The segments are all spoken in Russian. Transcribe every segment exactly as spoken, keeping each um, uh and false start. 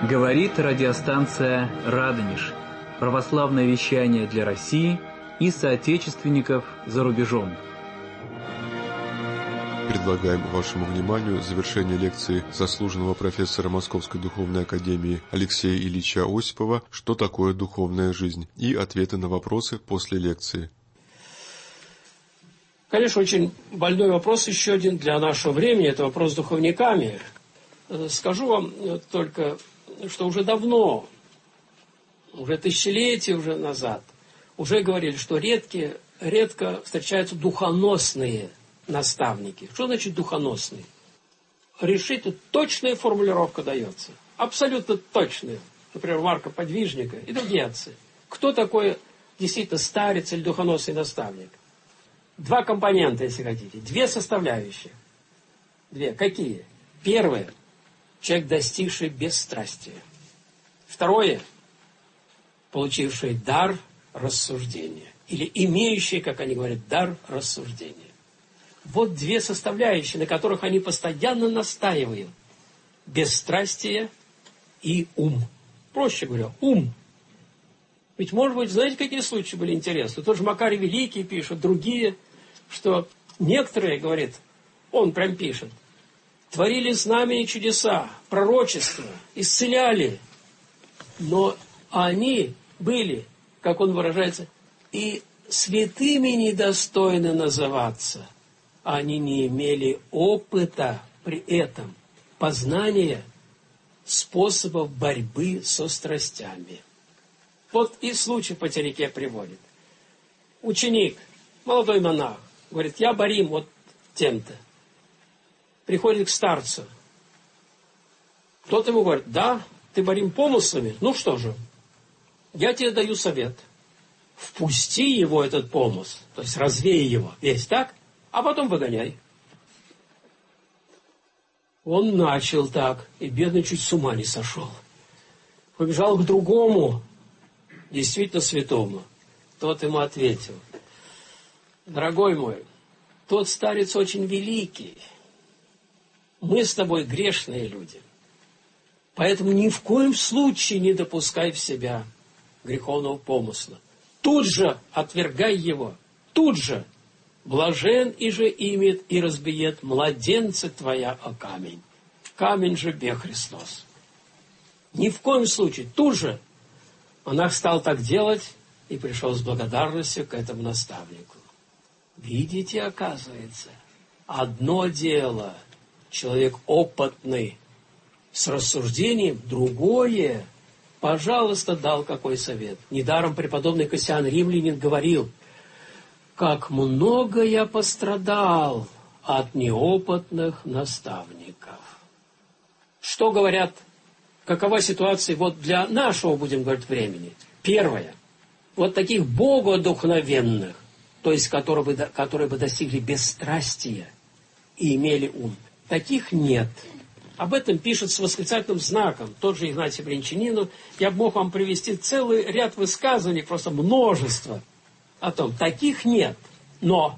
Говорит радиостанция «Радонеж». Православное вещание для России и соотечественников за рубежом. Предлагаем вашему вниманию завершение лекции заслуженного профессора Московской духовной академии Алексея Ильича Осипова «Что такое духовная жизнь?» и ответы на вопросы после лекции. Конечно, очень больной вопрос еще один для нашего времени. Это вопрос с духовниками. Скажу вам только, что уже давно, уже тысячелетия уже назад, уже говорили, что редкие, редко встречаются духоносные наставники. Что значит духоносные? Решительно точная формулировка дается. Абсолютно точная. Например, Марка Подвижника и другие отцы. Кто такой действительно старец или духоносный наставник? Два компонента, если хотите. Две составляющие. Две. Какие? Первое. Человек, достигший бесстрастия. Второе. Получивший дар рассуждения. Или имеющий, как они говорят, дар рассуждения. Вот две составляющие, на которых они постоянно настаивают. Бесстрастие и ум. Проще говоря, ум. Ведь, может быть, знаете, какие случаи были интересны? Тот же Макарий Великий пишет, другие, что некоторые, говорит, он прям пишет, творили знамения и чудеса, пророчества, исцеляли, но они были, как он выражается, и святыми недостойны называться. Они не имели опыта при этом, познания способов борьбы со страстями. Вот и случай по Тереке приводит. Ученик, молодой монах, говорит, я борим вот тем-то. Приходит к старцу. Тот ему говорит, да, ты борим помыслами, ну что же, я тебе даю совет. Впусти его, этот помысл, то есть развей его весь, так? А потом выгоняй. Он начал так, и бедный чуть с ума не сошел. Побежал к другому, действительно святому. Тот ему ответил, дорогой мой, тот старец очень великий. Мы с тобой грешные люди. Поэтому ни в коем случае не допускай в себя греховного помысла. Тут же отвергай его. Тут же. Блажен и же имет и разбиет младенца твоя о камень. Камень же бе Христос. Ни в коем случае. Тут же монах стал так делать и пришел с благодарностью к этому наставнику. Видите, оказывается, одно дело, человек опытный с рассуждением, другое, пожалуйста, дал какой совет. Недаром преподобный Кассиан Римлянин говорил, как много я пострадал от неопытных наставников. Что говорят, какова ситуация вот для нашего, будем говорить, времени? Первое. Вот таких богодухновенных, то есть которые бы, которые бы достигли бесстрастия и имели ум. Таких нет. Об этом пишет с восклицательным знаком тот же Игнатий Брянчанин. Я бы мог вам привести целый ряд высказываний, просто множество о том. Таких нет. Но,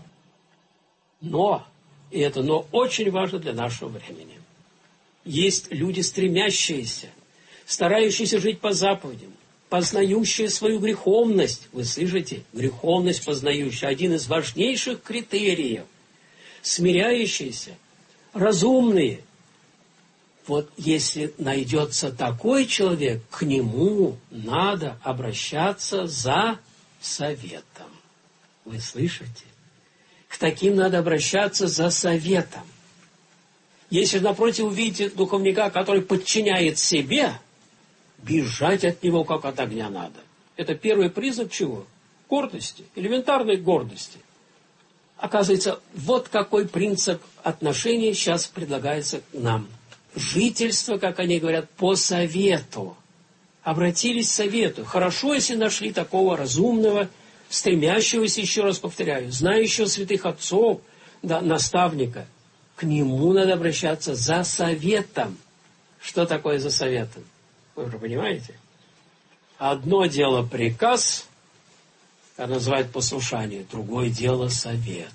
но, и это но очень важно для нашего времени. Есть люди, стремящиеся, старающиеся жить по заповедям, познающие свою греховность. Вы слышите? Греховность познающая. Один из важнейших критериев. Смиряющиеся, разумные. Вот если найдется такой человек, к нему надо обращаться за советом. Вы слышите? К таким надо обращаться за советом. Если, напротив, увидите духовника, который подчиняет себе, бежать от него, как от огня, надо. Это первый признак чего? Гордости, элементарной гордости. Оказывается, вот какой принцип отношений сейчас предлагается нам. Жительство, как они говорят, по совету. Обратились к совету. Хорошо, если нашли такого разумного, стремящегося, еще раз повторяю, знающего святых отцов, да, наставника. К нему надо обращаться за советом. Что такое за советом? Вы уже понимаете? Одно дело приказ, как называют послушание, другое дело совет.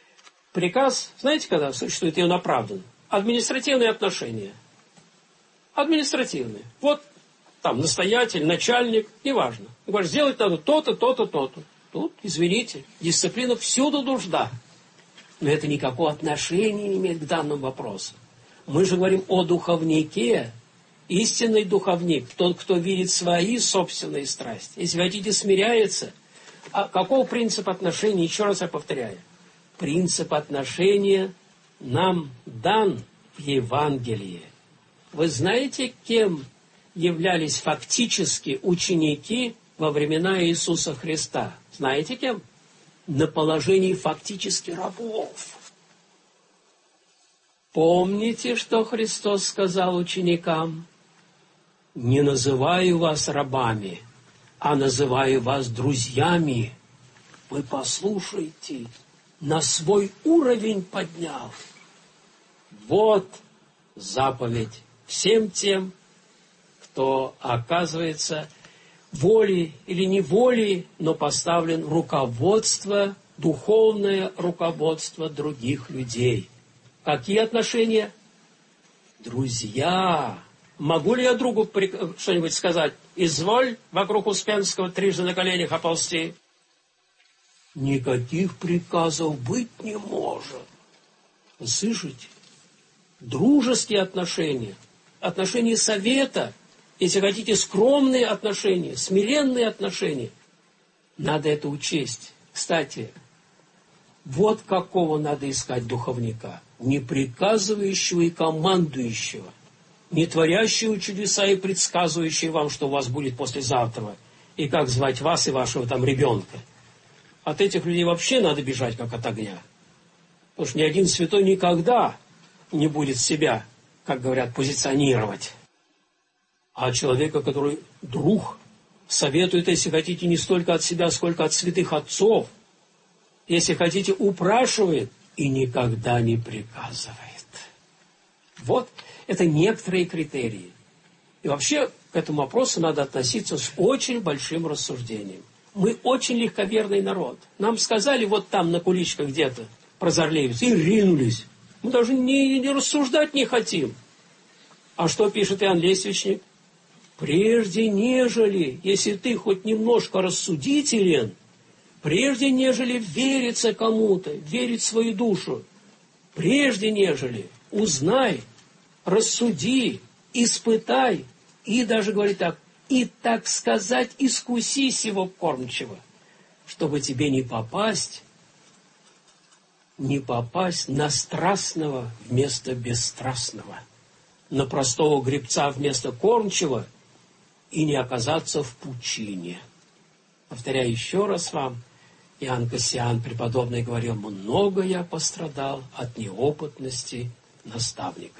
Приказ, знаете, когда существует и он оправдан? Административные отношения. Административные. Вот там настоятель, начальник, неважно. Говорит, сделать надо то-то, то-то, то-то. Тут, извините, дисциплина всюду нужна. Но это никакого отношения не имеет к данному вопросу. Мы же говорим о духовнике. Истинный духовник, тот, кто видит свои собственные страсти. Если хотите, смиряется. А каков принцип отношений? Еще раз я повторяю. Принцип отношения нам дан в Евангелии. Вы знаете, кем являлись фактически ученики во времена Иисуса Христа? Знаете кем? На положении фактически рабов. Помните, что Христос сказал ученикам? «Не называю вас рабами, а называю вас друзьями. Вы послушайте, на свой уровень поднял. Вот заповедь всем тем, кто оказывается волей или неволей, но поставлен в руководство, духовное руководство других людей». Какие отношения? Друзья. Могу ли я другу что-нибудь сказать? Изволь вокруг Успенского трижды на коленях оползти. Никаких приказов быть не может. Вы слышите? Дружеские отношения, отношения совета, если хотите, скромные отношения, смиренные отношения. Надо это учесть. Кстати, вот какого надо искать духовника. Не приказывающего и командующего, не творящего чудеса и предсказывающего вам, что у вас будет послезавтра, и как звать вас и вашего там ребенка. От этих людей вообще надо бежать, как от огня. Потому что ни один святой никогда не будет себя, как говорят, позиционировать. А человека, который друг, советует, если хотите, не столько от себя, сколько от святых отцов, если хотите, упрашивает и никогда не приказывает. Вот это некоторые критерии. И вообще к этому вопросу надо относиться с очень большим рассуждением. Мы очень легковерный народ. Нам сказали вот там на куличках где-то прозорлевец, и ринулись. Мы даже не, не рассуждать не хотим. А что пишет Иоанн Лествичник? Прежде нежели, если ты хоть немножко рассудителен, прежде нежели вериться кому-то, верить в свою душу, прежде нежели узнай, рассуди, испытай, и даже, говорит так, и, так сказать, искуси сего кормчего, чтобы тебе не попасть, не попасть на страстного вместо бесстрастного, на простого гребца вместо кормчего и не оказаться в пучине. Повторяю еще раз вам, Иоанн Кассиан преподобный говорил, много я пострадал от неопытности наставников.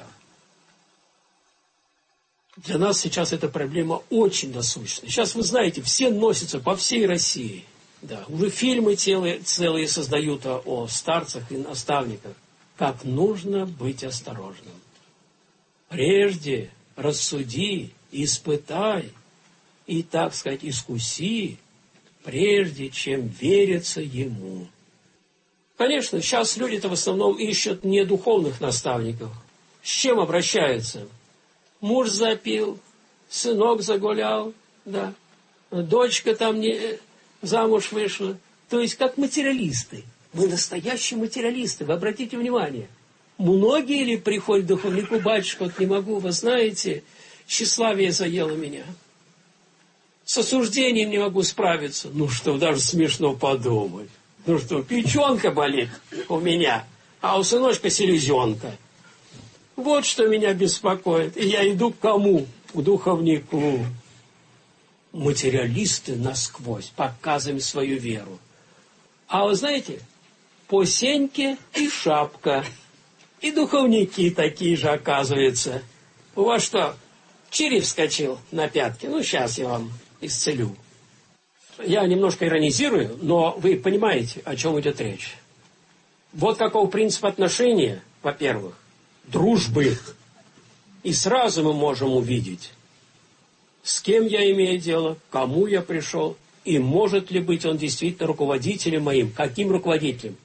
Для нас сейчас эта проблема очень насущна. Сейчас, вы знаете, все носятся по всей России. Да, уже фильмы целые, целые создают о, о старцах и наставниках. Как нужно быть осторожным. Прежде рассуди, испытай и, так сказать, искуси, прежде чем вериться ему. Конечно, сейчас люди-то в основном ищут не духовных наставников. С чем обращаются? Муж запил, сынок загулял, да, дочка там не, замуж вышла. То есть как материалисты. Мы настоящие материалисты, вы обратите внимание. Многие ли приходят к духовнику, батюшка, вот не могу, вы знаете, тщеславие заело меня. С осуждением не могу справиться. Ну что, даже смешно подумать. Ну что, печенка болит у меня, а у сыночка селезенка. Вот что меня беспокоит. И я иду к кому? К духовнику. Материалисты насквозь, показываем свою веру. А вы знаете, по сеньке и шапка. И духовники такие же, оказывается. У вас что, череп вскочил на пятки? Ну, сейчас я вам исцелю. Я немножко иронизирую, но вы понимаете, о чем идет речь. Вот каков принцип отношения, во-первых, дружбы. И сразу мы можем увидеть, с кем я имею дело, к кому я пришел, и может ли быть он действительно руководителем моим. Каким руководителем?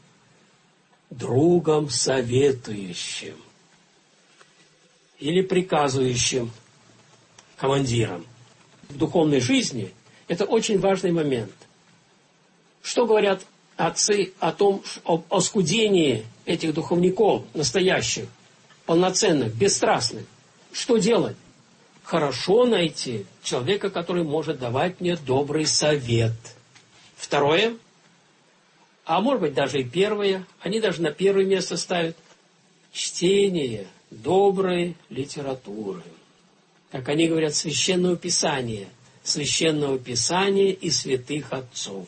Другом советующим или приказывающим. командиром. В духовной жизни это очень важный момент. Что говорят отцы о том, об оскудении этих духовников, настоящих, полноценных, бесстрастных? Что делать? Хорошо найти человека, который может давать мне добрый совет. Второе, а может быть даже и первое, они даже на первое место ставят чтение доброй литературы. Как они говорят, священного писания, священного писания и святых отцов.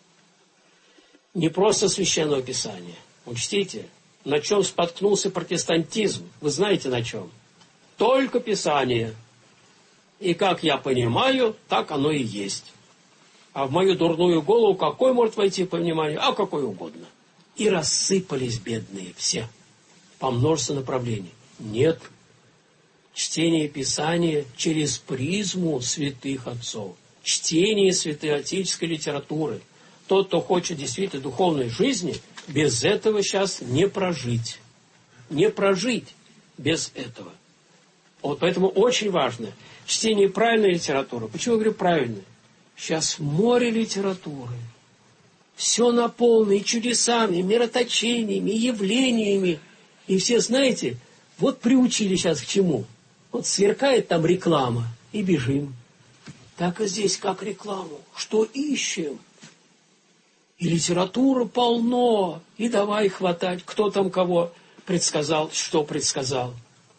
Не просто священного писания. Учтите, на чем споткнулся протестантизм. Вы знаете на чем? Только писание. И как я понимаю, так оно и есть. А в мою дурную голову какой может войти понимание? А какой угодно. И рассыпались бедные все по множеству направлений. Нет. Чтение Писания через призму святых отцов. Чтение святоотеческой литературы. Тот, кто хочет действительно духовной жизни, без этого сейчас не прожить. Не прожить без этого. Вот поэтому очень важно чтение правильной литературы. Почему я говорю правильной? Сейчас море литературы. Все наполнено и чудесами, мироточениями, явлениями. И все, знаете, вот приучили сейчас к чему? Вот сверкает там реклама, и бежим. Так и здесь, как рекламу. Что ищем? И литературы полно. И давай хватать. Кто там кого предсказал, что предсказал.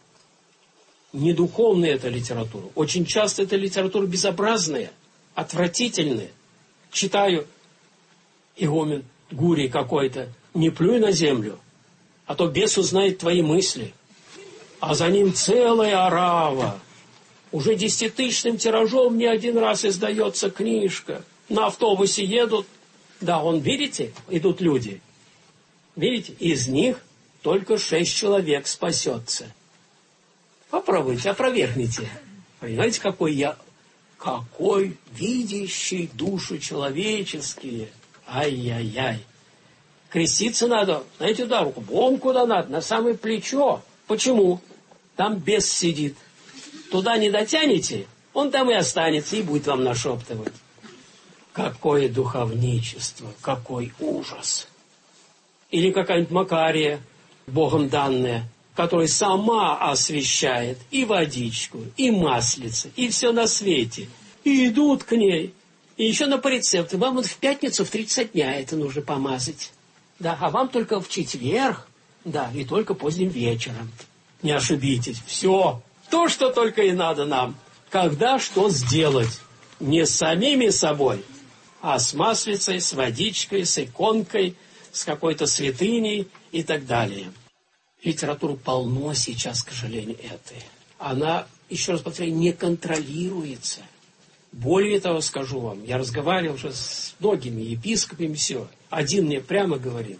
Не духовная эта литература. Очень часто эта литература безобразная, отвратительная. Читаю игумен Гурий какой-то. Не плюй на землю, а то бес узнает твои мысли. А за ним целая орава. Уже десятитысячным тиражом не один раз издается книжка. На автобусе едут. Да, вон, видите, идут люди. Видите, из них только шесть человек спасется. Попробуйте, опровергните. Понимаете, какой я, какой видящий душу человеческие. Ай-яй-яй. Креститься надо, знаете, да, руку. Вон куда надо, на самое плечо. Почему? Там бес сидит. Туда не дотянете, он там и останется, и будет вам нашептывать. Какое духовничество, какой ужас. Или какая-нибудь Макария, Богом данная, которая сама освещает и водичку, и маслице, и все на свете. И идут к ней. И еще на рецепты. Вам вот в пятницу в тридцать дня это нужно помазать. Да, а вам только в четверг, да, и только поздним вечером. Не ошибитесь. Все. То, что только и надо нам. Когда что сделать. Не с самими собой, а с маслицей, с водичкой, с иконкой, с какой-то святыней и так далее. Литературу полно сейчас, к сожалению, этой. Она, еще раз повторяю, не контролируется. Более того скажу вам, я разговаривал уже с многими епископами, все. Один мне прямо говорит,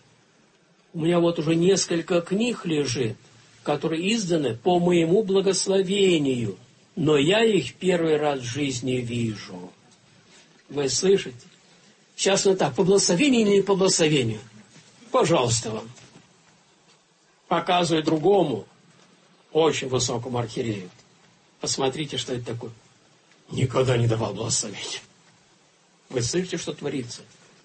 у меня вот уже несколько книг лежит, которые изданы по моему благословению, но я их первый раз в жизни вижу. Вы слышите? Сейчас вот так, по благословению или не по благословению? Пожалуйста вам. Показываю другому, очень высокому архиерею. Посмотрите, что это такое. Никогда не давал благословения. Вы слышите, что творится?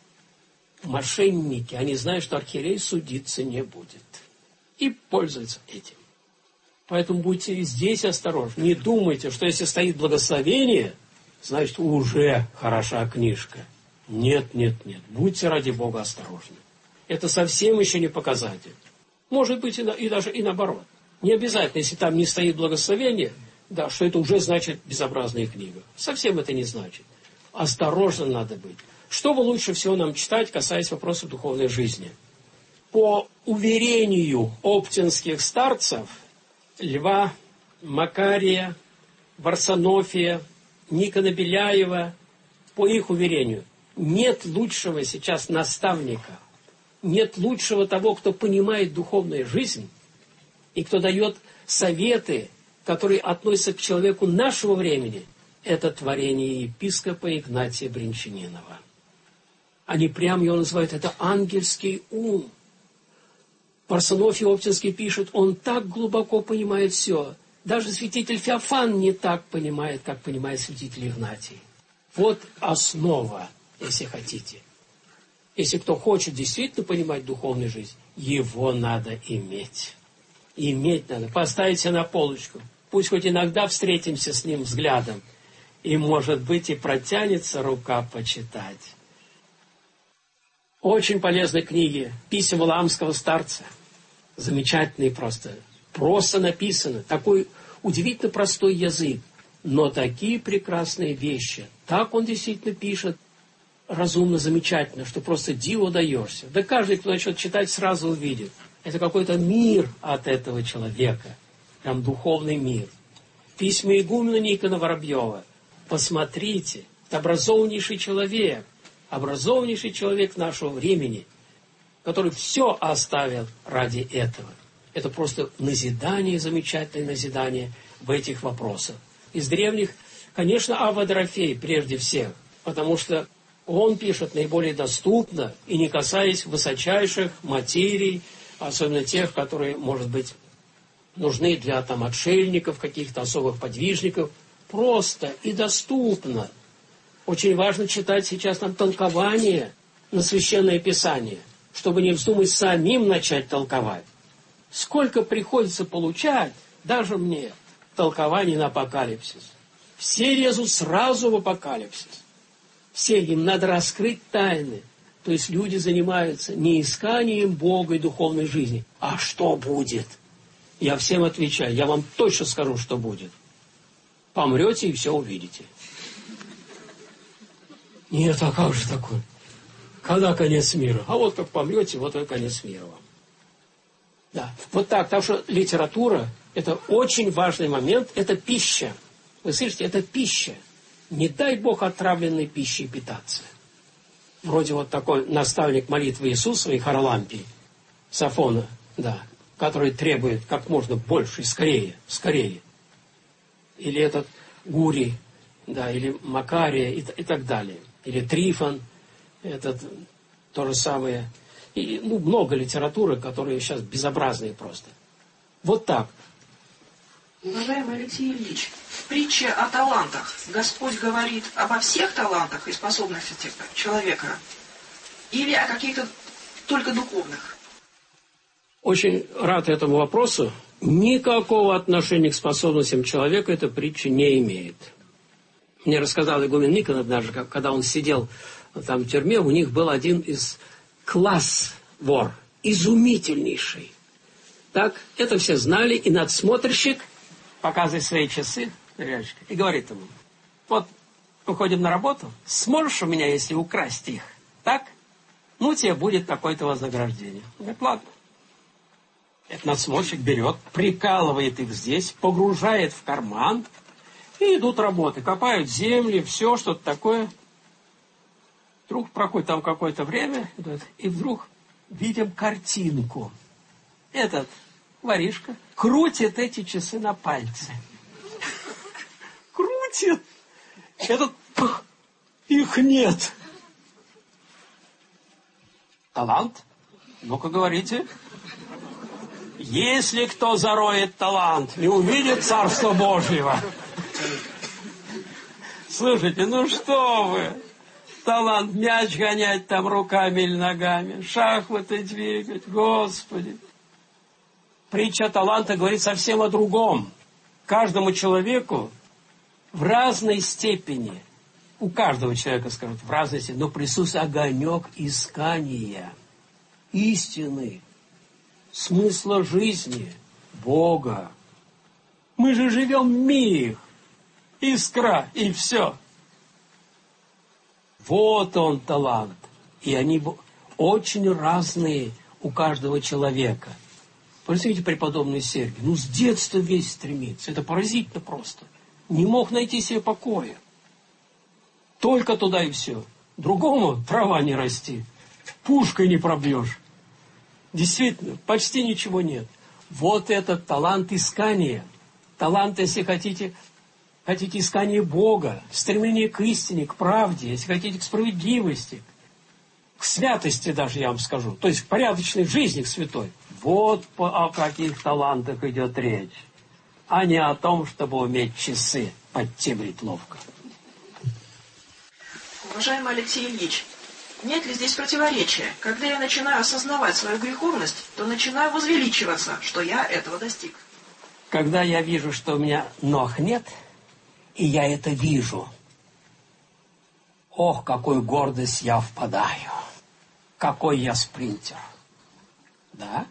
Мошенники, они знают, что архиерей судиться не будет. И пользуются этим. Поэтому будьте здесь осторожны. Не думайте, что если стоит благословение, значит, уже хороша книжка. Нет, нет, нет. Будьте ради Бога осторожны. Это совсем еще не показатель. Может быть, и, на, и даже и наоборот. Не обязательно, если там не стоит благословение, да, что это уже значит безобразная книга. Совсем это не значит. Осторожно надо быть. Что бы лучше всего нам читать, касаясь вопросов духовной жизни? По уверению оптинских старцев, Льва, Макария, Варсонофия, Никона Беляева, по их уверению, нет лучшего сейчас наставника, нет лучшего того, кто понимает духовную жизнь и кто дает советы, которые относятся к человеку нашего времени. Это творение епископа Игнатия Брянчанинова. Они прямо его называют, это ангельский ум. Варсонофий Оптинский пишет, он так глубоко понимает все. Даже святитель Феофан не так понимает, как понимает святитель Игнатий. Вот основа, если хотите. Если кто хочет действительно понимать духовную жизнь, его надо иметь. Иметь надо, поставить себя на полочку. Пусть хоть иногда встретимся с ним взглядом. И, может быть, и протянется рука почитать. Очень полезные книги. Письма Валаамского старца. Замечательные просто. Просто написано. Такой удивительно простой язык. Но такие прекрасные вещи. Так он действительно пишет. Разумно, замечательно, что просто диву даешься. Да каждый, кто начнет читать, сразу увидит. Это какой-то мир от этого человека. Прям духовный мир. Письма игумена Никона Воробьева. Посмотрите. Это образованнейший человек. Образованнейший человек нашего времени, который все оставил ради этого. Это просто назидание, замечательное назидание в этих вопросах. Из древних, конечно, Авва Дорофей прежде всех, потому что он пишет наиболее доступно и не касаясь высочайших материй, особенно тех, которые, может быть, нужны для там, отшельников, каких-то особых подвижников, просто и доступно. Очень важно читать сейчас нам толкование на Священное Писание, чтобы не вздумать самим начать толковать. Сколько приходится получать, даже мне, толкований на апокалипсис. Все лезут сразу в апокалипсис. Все, им надо раскрыть тайны. То есть люди занимаются не исканием Бога и духовной жизни, а что будет. Я всем отвечаю, я вам точно скажу, что будет. Помрете и все увидите. Нет, а как же такое? Когда конец мира? А вот как помрете, вот и конец мира вам. Да, вот так. Так что литература – это очень важный момент, это пища. Вы слышите, это пища. Не дай Бог отравленной пищей питаться. Вроде вот такой наставник молитвы Иисусовой Харалампий, Сафона, да, который требует как можно больше, скорее, скорее. Или этот Гурий, да, или Макария и, и так далее. Или Трифон, этот то же самое. И ну, много литературы, которые сейчас безобразные просто. Вот так. Уважаемый Алексей Ильич, в притче о талантах Господь говорит обо всех талантах и способностях человека или о каких-то только духовных? Очень рад этому вопросу. Никакого отношения к способностям человека эта притча не имеет. Мне рассказал игумен Никон однажды, когда он сидел там в тюрьме, у них был один из класс вор, изумительнейший. Так, это все знали, и надсмотрщик показывает свои часы и говорит ему: вот, уходим на работу, сможешь у меня, если украсть их, так? Ну, тебе будет такое-то вознаграждение. Он говорит, ладно. Этот надсмотрщик берет, прикалывает их здесь, погружает в карман, и идут работы, копают земли, все, что-то такое. Вдруг проходит там какое-то время, и вдруг видим картинку. Этот воришка крутит эти часы на пальце. Крутит. Этот, их нет. Талант? Ну-ка говорите. Если кто зароет талант, не увидит Царства Божьего. Слушайте, ну что вы? Талант мяч гонять там руками или ногами, шахматы двигать, Господи. Притча таланта говорит совсем о другом. Каждому человеку в разной степени, у каждого человека, скажут, в разной степени, но присутствует огонек искания, истины, смысла жизни, Бога. Мы же живем миг, искра и все. Вот он талант. И они очень разные у каждого человека. Посмотрите, преподобный Сергий, ну с детства весь стремится. Это поразительно просто. Не мог найти себе покоя. Только туда и все. Другому трава не расти. Пушкой не пробьешь. Действительно, почти ничего нет. Вот этот талант искания. Талант, если хотите, хотите искание Бога, стремление к истине, к правде, если хотите к справедливости, к святости даже, я вам скажу, то есть к порядочной жизни, к святой. Вот о каких талантах идет речь. а не о том, чтобы уметь часы подтемрить ловко. Уважаемый Алексей Ильич, нет ли здесь противоречия? Когда я начинаю осознавать свою греховность, то начинаю возвеличиваться, что я этого достиг. Когда я вижу, что у меня ног нет, и я это вижу, ох, какую гордость я впадаю, какой я спринтер. Да?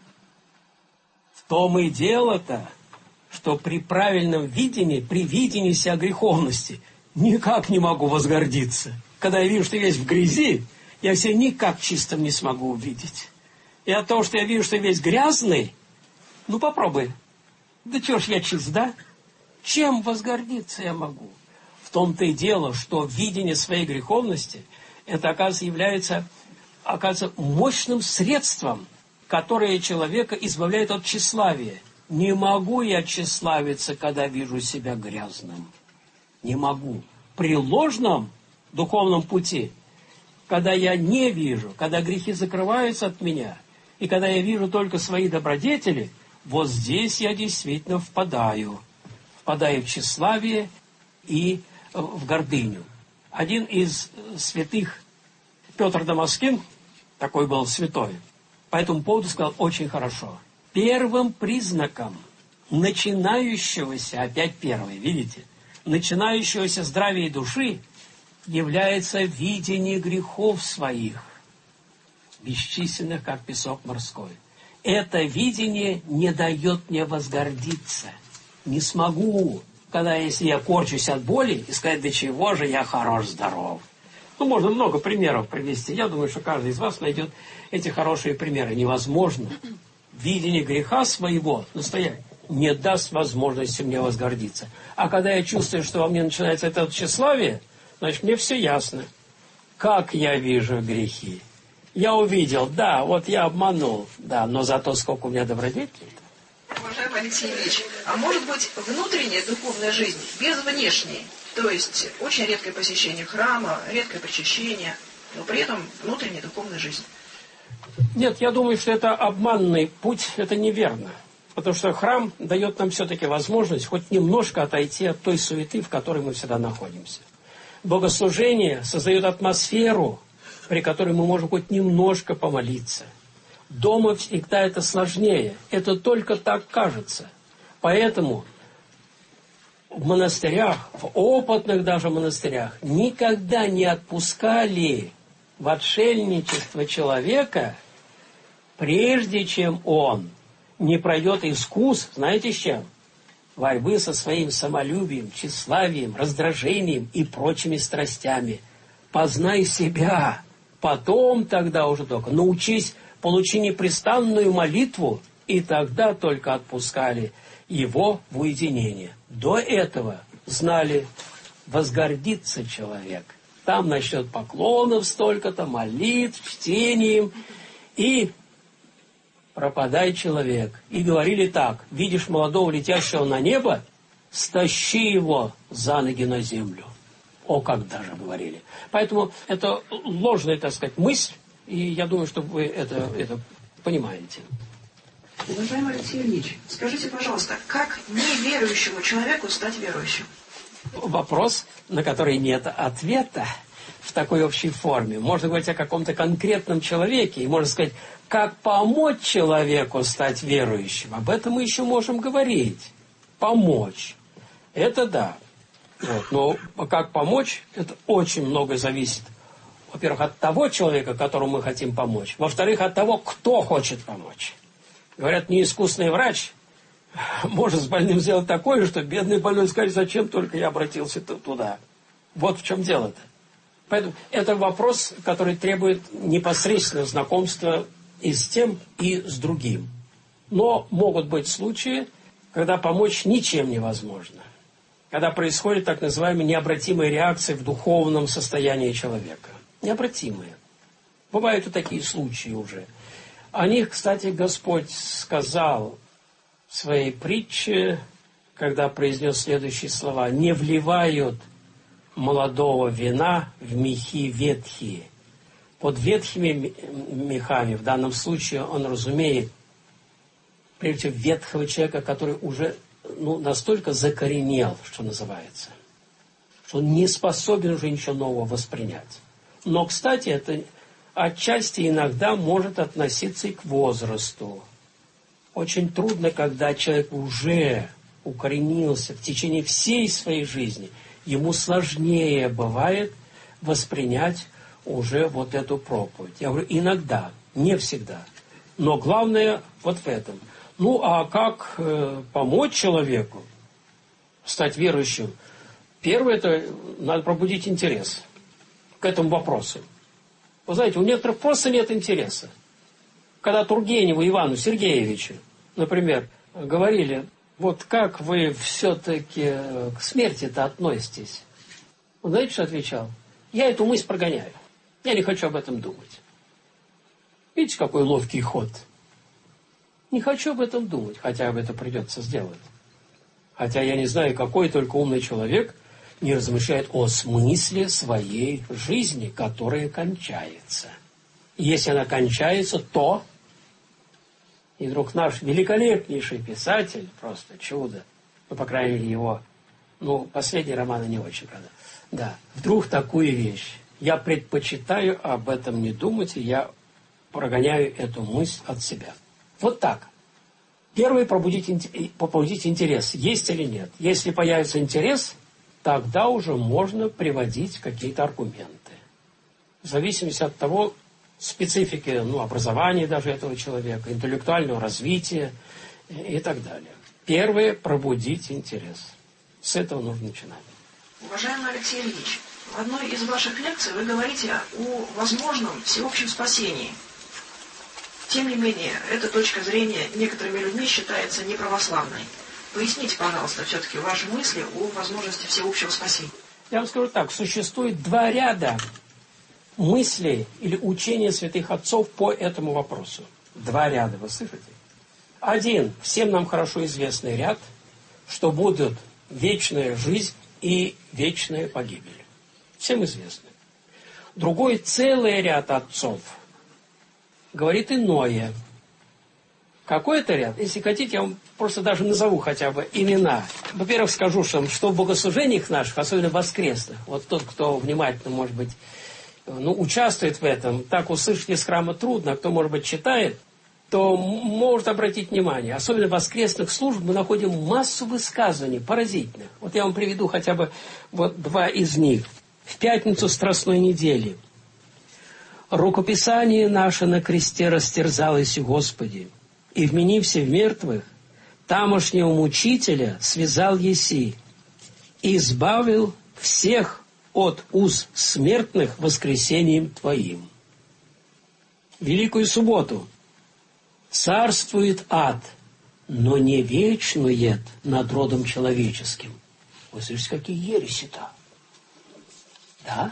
В том и дело-то, что при правильном видении, при видении себя греховности, никак не могу возгордиться. Когда я вижу, что весь в грязи, я себя никак чистым не смогу увидеть. И от того, что я вижу, что весь грязный, ну попробуй. Да чего ж я чист, да? Чем возгордиться я могу? В том-то и дело, что видение своей греховности, это, оказывается, является, оказывается, мощным средством, которое человека избавляет от тщеславия. Не могу я тщеславиться, когда вижу себя грязным. Не могу. При ложном духовном пути, когда я не вижу, когда грехи закрываются от меня, и когда я вижу только свои добродетели, вот здесь я действительно впадаю. Впадаю в тщеславие и в гордыню. Один из святых, Петр Дамаскин, такой был святой, по этому поводу сказал очень хорошо. Первым признаком начинающегося, опять первый, видите, начинающегося здравия души является видение грехов своих, бесчисленных, как песок морской. Это видение не дает мне возгордиться. Не смогу, когда, если я корчусь от боли, и сказать, до чего же я хорош, здоров. Ну, можно много примеров привести. Я думаю, что каждый из вас найдет эти хорошие примеры. Невозможно. Видение греха своего, настоящего, не даст возможности мне возгордиться. А когда я чувствую, что во мне начинается это тщеславие, значит, мне все ясно. Как я вижу грехи. Я увидел, да, вот я обманул, да, но зато сколько у меня добродетелей. Уважаемый Алексей Ильич, а может быть внутренняя духовная жизнь без внешней? То есть очень редкое посещение храма, редкое причащение, но при этом внутренняя духовная жизнь. Нет, я думаю, что это обманный путь, это неверно. Потому что храм дает нам все-таки возможность хоть немножко отойти от той суеты, в которой мы всегда находимся. Богослужение создает атмосферу, при которой мы можем хоть немножко помолиться. Дома всегда это сложнее. Это только так кажется. Поэтому в монастырях, в опытных даже монастырях, никогда не отпускали в отшельничество человека, прежде чем он не пройдет искус, знаете с чем? Борьбы со своим самолюбием, тщеславием, раздражением и прочими страстями. Познай себя, потом тогда уже только научись, получи непрестанную молитву, и тогда только отпускали его в уединение. До этого знали, возгордится человек. Там начнет поклонов столько-то, молитв, чтением, и пропадай человек. И говорили так: видишь молодого летящего на небо, стащи его за ноги на землю. О, как даже говорили. Поэтому это ложная, так сказать, мысль, и я думаю, что вы это, это понимаете. Уважаемый Алексей Ильич, скажите, пожалуйста, как неверующему человеку стать верующим? Вопрос, на который нет ответа в такой общей форме. Можно говорить о каком-то конкретном человеке, и можно сказать, как помочь человеку стать верующим. Об этом мы еще можем говорить. Помочь. Это да. Вот. Но как помочь, это очень много зависит. Во-первых, от того человека, которому мы хотим помочь. Во-вторых, от того, кто хочет помочь. Говорят, неискусный врач может с больным сделать такое, что бедный больной скажет, зачем только я обратился туда. Вот в чем дело-то. Поэтому это вопрос, который требует непосредственного знакомства и с тем, и с другим. Но могут быть случаи, когда помочь ничем невозможно. Когда происходит так называемая необратимая реакция в духовном состоянии человека. Необратимые. Бывают и такие случаи уже. О них, кстати, Господь сказал в своей притче, когда произнес следующие слова: «Не вливают молодого вина в мехи ветхие». Под ветхими мехами, в данном случае, он разумеет, прежде всего, ветхого человека, который уже ну, настолько закоренел, что называется, что он не способен уже ничего нового воспринять. Но, кстати, это отчасти иногда может относиться и к возрасту. Очень трудно, когда человек уже укоренился в течение всей своей жизни, ему сложнее бывает воспринять уже вот эту проповедь. Я говорю, иногда, не всегда. Но главное вот в этом. Ну, а как э, помочь человеку стать верующим? Первое, это надо пробудить интерес к этому вопросу. Вы знаете, у некоторых просто нет интереса. Когда Тургеневу Ивану Сергеевичу, например, говорили, вот как вы все-таки к смерти-то относитесь? Он знаете, что отвечал? Я эту мысль прогоняю. Я не хочу об этом думать. Видите, какой ловкий ход? Не хочу об этом думать, хотя об этом придется сделать. Хотя я не знаю, какой только умный человек не размышляет о смысле своей жизни, которая кончается. И если она кончается, то... И вдруг наш великолепнейший писатель, просто чудо, ну, по крайней мере, его, ну, последние романы не очень, правда, да, вдруг такую вещь. Я предпочитаю об этом не думать, и я прогоняю эту мысль от себя. Вот так. Первое, пробудить, побудить интерес, есть или нет. Если появится интерес, тогда уже можно приводить какие-то аргументы. В зависимости от того, специфики, ну, образования даже этого человека, интеллектуального развития и так далее. Первое, пробудить интерес. С этого нужно начинать. Уважаемый Алексей Ильич, в одной из ваших лекций вы говорите о возможном всеобщем спасении. Тем не менее, эта точка зрения некоторыми людьми считается неправославной. Поясните, пожалуйста, все-таки ваши мысли о возможности всеобщего спасения. Я вам скажу так, существует два ряда мысли или учения святых отцов по этому вопросу. Два ряда, вы слышите? Один, всем нам хорошо известный ряд, что будут вечная жизнь и вечная погибель. Всем известно. Другой, целый ряд отцов говорит иное. Какой это ряд? Если хотите, я вам просто даже назову хотя бы имена. Во-первых, скажу, что в богослужениях наших, особенно воскресных, вот тот, кто внимательно, может быть, ну, участвует в этом, так услышать из храма трудно, а кто, может быть, читает, то может обратить внимание. Особенно в воскресных службах мы находим массу высказываний поразительных. Вот я вам приведу хотя бы вот два из них. В пятницу Страстной недели. «Рукописание наше на кресте растерзалось, Господи, и, вменився в мертвых, тамошнего мучителя связал еси, и избавил всех от уз смертных воскресением Твоим». Великую субботу. «Царствует ад, но не вечнует над родом человеческим». Вы слышите, какие ереси-то? Да?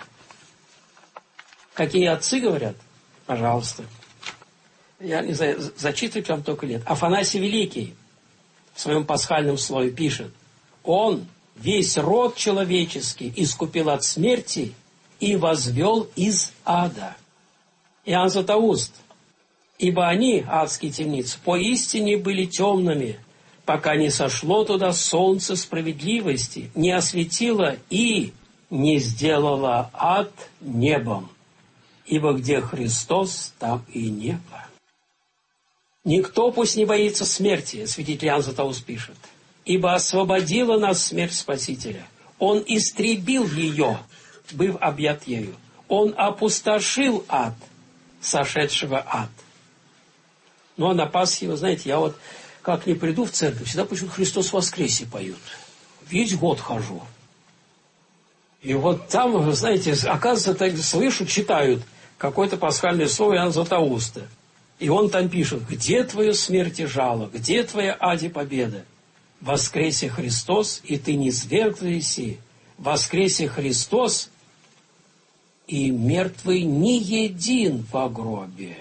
Какие отцы говорят? Пожалуйста. Я не знаю, зачитывать вам только нет. Афанасий Великий в своем пасхальном слове пишет: «Он весь род человеческий искупил от смерти и возвел из ада». Иоанн Златоуст: «Ибо они, адские темницы, поистине были темными, пока не сошло туда солнце справедливости, не осветило и не сделало ад небом. Ибо где Христос, там и небо». «Никто пусть не боится смерти», святитель Иоанн Златоуст пишет, «ибо освободила нас смерть Спасителя. Он истребил ее, быв объят ею. Он опустошил ад, сошедшего ад». Ну, а на Пасхе, вы знаете, я вот как не приду в церковь, всегда почему-то «Христос воскресе» поют. Весь год хожу. И вот там, вы знаете, оказывается, так слышу, читают какое-то пасхальное слово Иоанна Златоуста. И он там пишет: «Где твое смерти жало? Где твоя ади победа? Воскресе Христос, и ты не свергнуси. Воскресе Христос, и мертвый не един в гробе».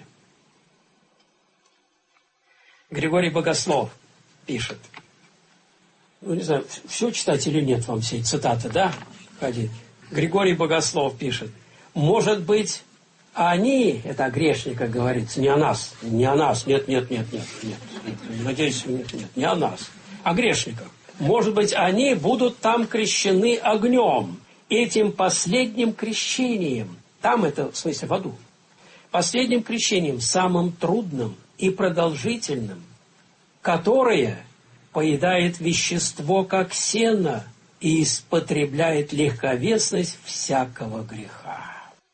Григорий Богослов пишет. Ну, не знаю, все читать или нет вам все цитаты, да? Ходи. Григорий Богослов пишет: «Может быть, они, это о грешниках говорится, не о нас, не о нас, нет, нет, нет, нет, нет, нет, надеюсь, нет, нет, не о нас, о грешниках. может быть, они будут там крещены огнем, этим последним крещением. Там это, в смысле, в аду. Последним крещением, самым трудным и продолжительным, которое поедает вещество, как сено, и испотребляет легковесность всякого греха.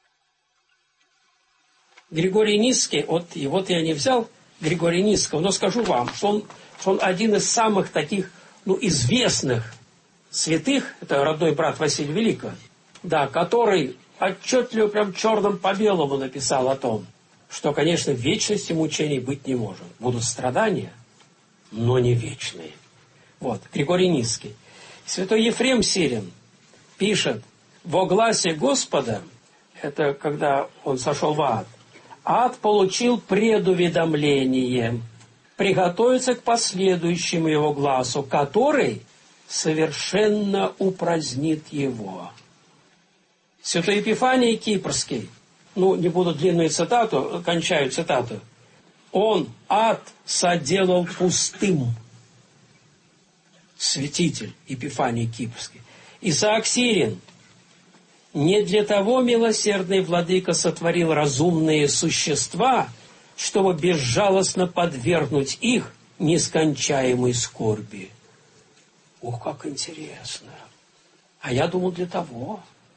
Григорий Нисский, вот, и вот я не взял Григория Нисского, но скажу вам, что он, что он один из самых таких, ну, известных святых, это родной брат Василия Великого, да, который отчетливо, прям черным по белому написал о том, что, конечно, в вечности мучений быть не может. Будут страдания, но не вечные. Вот, Григорий Нисский. Святой Ефрем Сирин пишет: «Во гласе Господа», это когда он сошел в ад, ад получил предуведомление приготовиться к последующему его глазу, который совершенно упразднит его. Святой Епифаний Кипрский, ну, не буду длинную цитату, кончаю цитату, он ад соделал пустым. Святитель Епифаний Кипрский. Исаак Сирин: не для того милосердный владыка сотворил разумные существа, чтобы безжалостно подвергнуть их нескончаемой скорби. Ух, как интересно. А я думал, для того.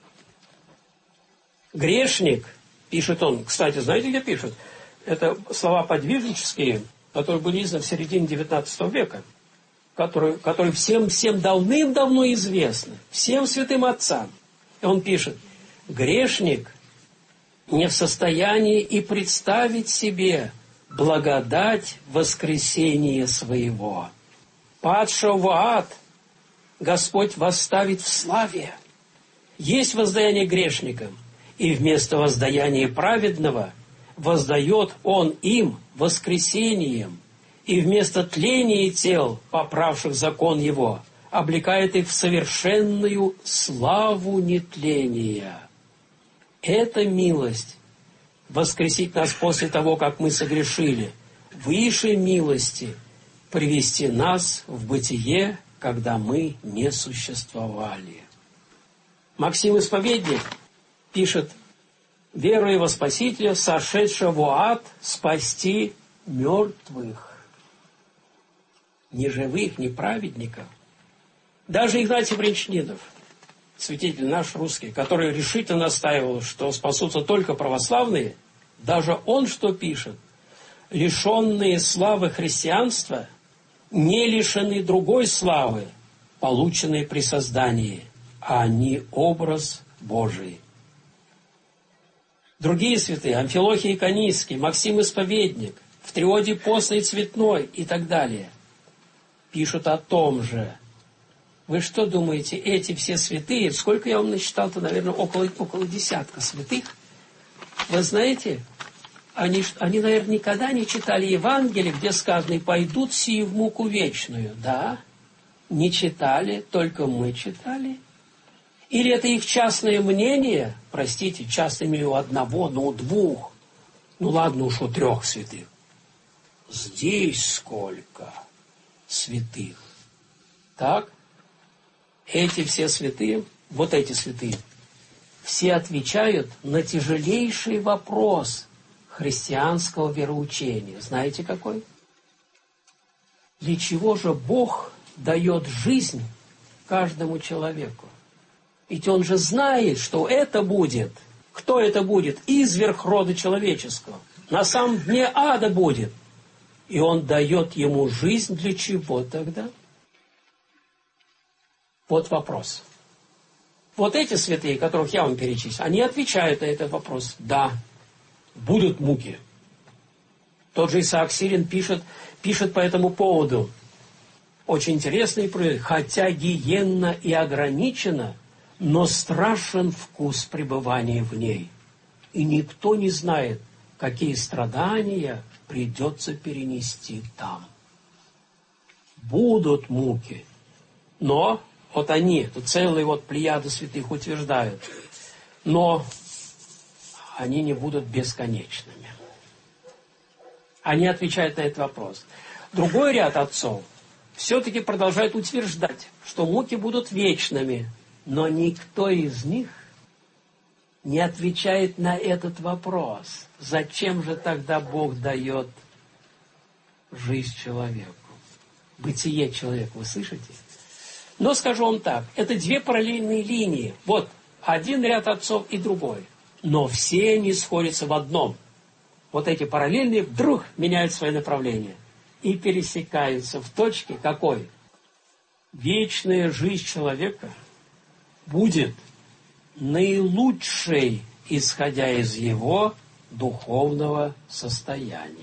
Грешник, пишет он, кстати, знаете, где пишет? Это слова подвижнические, которые были изданы в середине девятнадцатого века, которые, которые всем, всем давным-давно известны, всем святым отцам. И он пишет: грешник не в состоянии и представить себе благодать воскресения своего. Падшего в ад Господь восставит в славе. Есть воздаяние грешникам, и вместо воздаяния праведного воздает Он им воскресением, и вместо тления тел, поправших закон Его, облекает их в совершенную славу нетления. Эта милость воскресить нас после того, как мы согрешили, выше милости привести нас в бытие, когда мы не существовали. Максим Исповедник пишет: веруя во Спасителя, сошедшего в ад, спасти мертвых. Не живых, не праведников. Даже Игнатий Бринчанинов, святитель наш русский, который решительно настаивал, что спасутся только православные, даже он что пишет? Лишенные славы христианства не лишены другой славы, полученной при создании, а они образ Божий. Другие святые, Амфилохий Иконийский, Максим Исповедник, в триоде постный цветной и так далее, пишут о том же. Вы что думаете, эти все святые, сколько я вам насчитал-то, наверное, около, около десятка святых, вы знаете, они, они, наверное, никогда не читали Евангелие, где сказано: «Пойдут сии в муку вечную». Да, не читали, только мы читали. Или это их частное мнение, простите, частное мнение у одного, но у двух, ну ладно уж у трех святых. Здесь сколько святых. Так? Эти все святые, вот эти святые, все отвечают на тяжелейший вопрос христианского вероучения. Знаете какой? Для чего же Бог дает жизнь каждому человеку? Ведь Он же знает, что это будет. Кто это будет? Изверг рода человеческого. На самом дне ада будет. И Он дает ему жизнь для чего тогда? Вот вопрос. Вот эти святые, которых я вам перечислил, они отвечают на этот вопрос. Да, будут муки. Тот же Исаак Сирин пишет, пишет по этому поводу. Очень интересный проект. Хотя гиенна и ограничена, но страшен вкус пребывания в ней. И никто не знает, какие страдания придется перенести там. Будут муки, но... Вот они, тут целые вот плеяды святых утверждают. Но они не будут бесконечными. Они отвечают на этот вопрос. Другой ряд отцов все-таки продолжают утверждать, что муки будут вечными, но никто из них не отвечает на этот вопрос. Зачем же тогда Бог дает жизнь человеку? Бытие человека, вы слышите? Но скажу вам так, это две параллельные линии. Вот один ряд отцов и другой. Но все они сходятся в одном. Вот эти параллельные вдруг меняют свое направление и пересекаются в точке какой? Вечная жизнь человека будет наилучшей, исходя из его духовного состояния.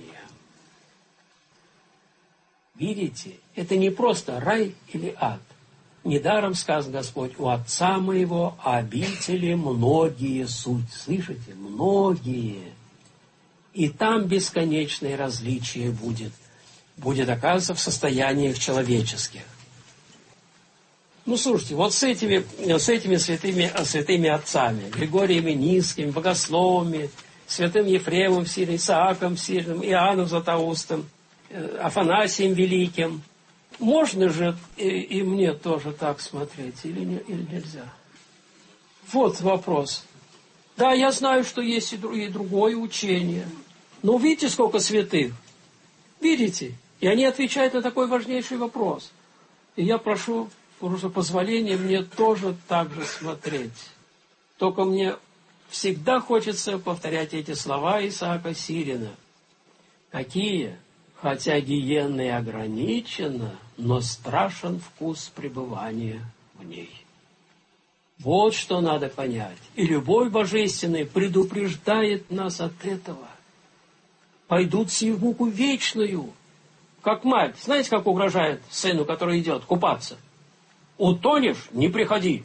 Видите, это не просто рай или ад. Недаром сказано Господь: у Отца моего обители многие суть. Слышите? Многие. И там бесконечное различие будет. Будет, оказывается, в состояниях человеческих. Ну, слушайте, вот с этими, с этими святыми, святыми отцами, Григорием Низким, богословами, святым Ефремом Сирийским, Исааком Сирийским, Иоанном Златоустом, Афанасием Великим, можно же и, и мне тоже так смотреть, или, не, или нельзя? Вот вопрос. Да, я знаю, что есть и, и другое учение. Но видите, сколько святых? Видите? И они отвечают на такой важнейший вопрос. И я прошу просто позволения мне тоже так же смотреть. Только мне всегда хочется повторять эти слова Исаака Сирина. Какие? Хотя гиенна и ограничена, но страшен вкус пребывания в ней. Вот что надо понять. И любовь божественная предупреждает нас от этого. Пойдут сию в муку вечную. Как мать, знаете, как угрожает сыну, который идет купаться? Утонешь, не приходи.